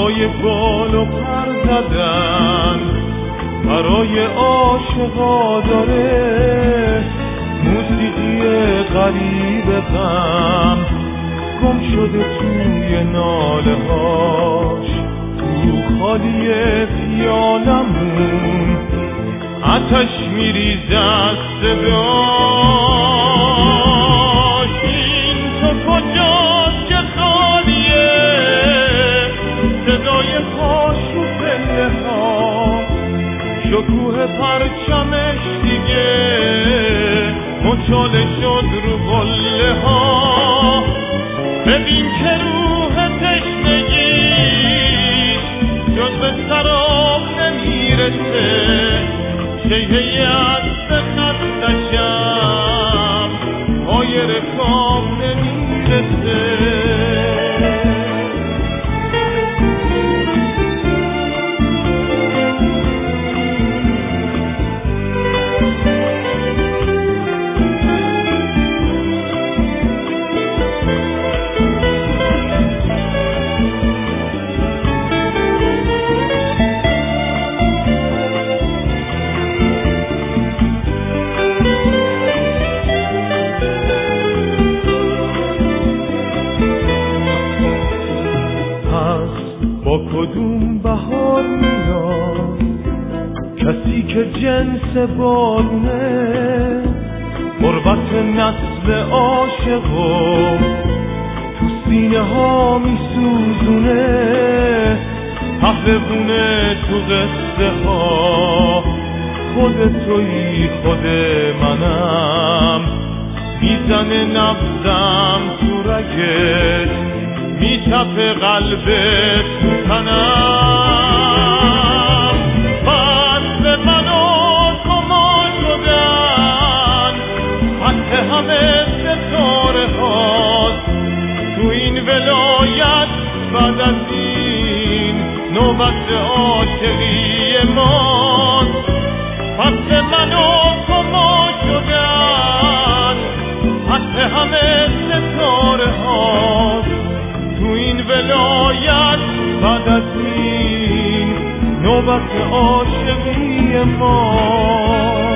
برای بال و پر زدن، برای عاشقا داره موسیقی غریب غم گم شده توی ناله هاش. تو خالی پیالمون آتش میریزه از صداش. این تو کجاست که خالیه صدای پاش و پله ها، شکوه پرچمش دیگه مچاله شد رو قله ها. ببین که روح تشنگیش جز به سراب نمیرسه، شیهی از به خستشم پای رکاب نمیرسه. با کدوم بهار میاد کسی که جنس بارونه، غربت نسل عاشقو تو سینه ها میسوزونه. پهلوونه تو قصه ها خود تویی خود منم، میزنه نبضم تو رگت میتپه قلبت تو تنم. وصل من و تو ما شدن فتح همه ستاره هاست تو این ولایت. بعد از این نوبت عاشقی ماست. فتح من و تو ما شدن فتح همه ستاره هاست تو این ولایت. بعد از این نوبت عاشقی ما.